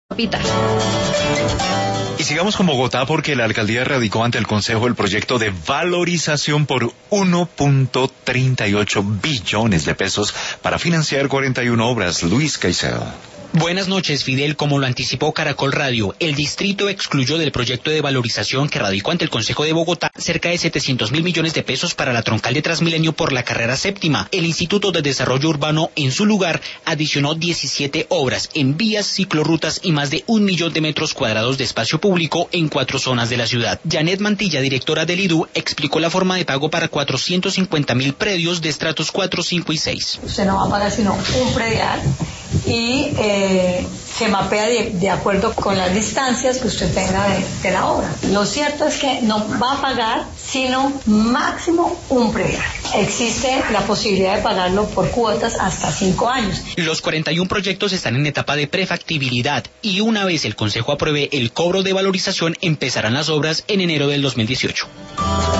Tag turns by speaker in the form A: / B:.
A: Pita.
B: Y sigamos con Bogotá porque la alcaldía radicó ante el Consejo el proyecto de valorización por 1.38 billones de pesos para financiar 41 obras. Luis Caicedo.
C: Buenas noches, Fidel. Como lo anticipó Caracol Radio, el distrito excluyó del proyecto de valorización que radicó ante el Consejo de Bogotá cerca de 700.000 millones de pesos para la troncal de Transmilenio por la carrera séptima. El Instituto de Desarrollo Urbano, en su lugar, adicionó 17 obras en vías, ciclorrutas y más de 1 millón de metros cuadrados de espacio público en 4 zonas de la ciudad. Janet Mantilla, directora del IDU, explicó la forma de pago para 450.000 predios de estratos 4, 5 y 6.
D: Usted no va a pagar sino un predial y se mapea de acuerdo con las distancias que usted tenga de la obra. Lo cierto es que no va a pagar sino máximo un predial. Existe la posibilidad de pagarlo por cuotas hasta 5 años.
C: Los 41 proyectos están en etapa de prefactibilidad y una vez el Consejo apruebe el cobro de valorización empezarán las obras en enero del 2018.